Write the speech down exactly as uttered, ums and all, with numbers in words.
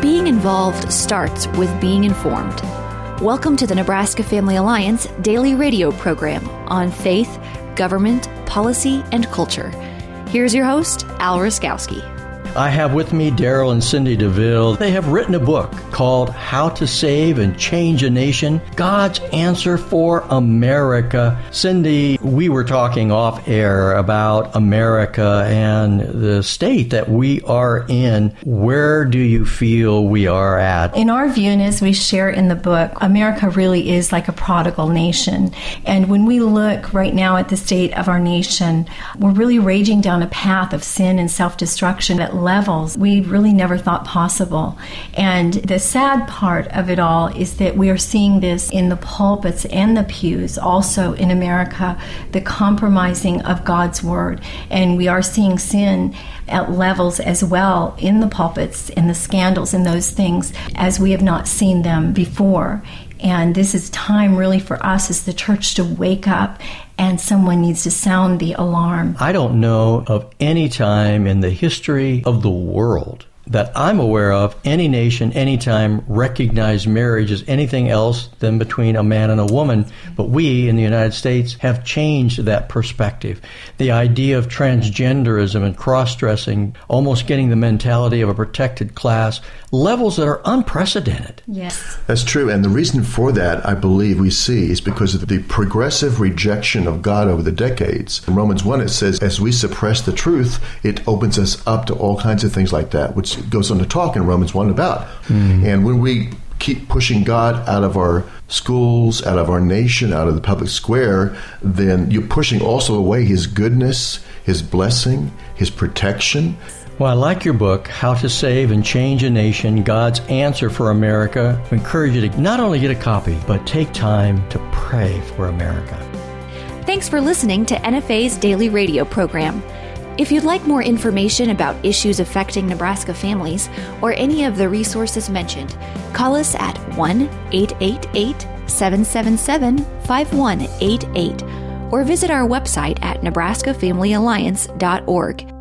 being involved starts with being informed. Welcome to the Nebraska Family Alliance daily radio program on faith, government, policy, and culture. Here's your host, Al Ruskowski. I have with me Daryl and Cindy DeVille. They have written a book called How to Save and Change a Nation, God's Answer for America. Cindy, we were talking off air about America and the state that we are in. Where do you feel we are at? In our view, and as we share in the book, America really is like a prodigal nation. And when we look right now at the state of our nation, we're really raging down a path of sin and self-destruction at levels we really never thought possible. And the sad part of it all is that we are seeing this in the pulpits and the pews, also in America, the compromising of God's word. And we are seeing sin at levels as well in the pulpits and the scandals and those things as we have not seen them before. And this is time really for us as the church to wake up, and someone needs to sound the alarm. I don't know of any time in the history of the world that I'm aware of any nation, anytime, recognize marriage as anything else than between a man and a woman. But we in the United States have changed that perspective. The idea of transgenderism and cross-dressing, almost getting the mentality of a protected class, levels that are unprecedented. Yes. That's true. And the reason for that, I believe we see, is because of the progressive rejection of God over the decades. In Romans one, it says, as we suppress the truth, it opens us up to all kinds of things like that, which goes on to talk in Romans one about. Mm. And when we keep pushing God out of our schools, out of our nation, out of the public square, then you're pushing also away His goodness, His blessing, His protection. Well, I like your book, How to Save and Change a Nation, God's Answer for America. I encourage you to not only get a copy, but take time to pray for America. Thanks for listening to N F A's daily radio program. If you'd like more information about issues affecting Nebraska families or any of the resources mentioned, call us at one eight eight eight, seven seven seven, five one eight eight or visit our website at nebraska family alliance dot org.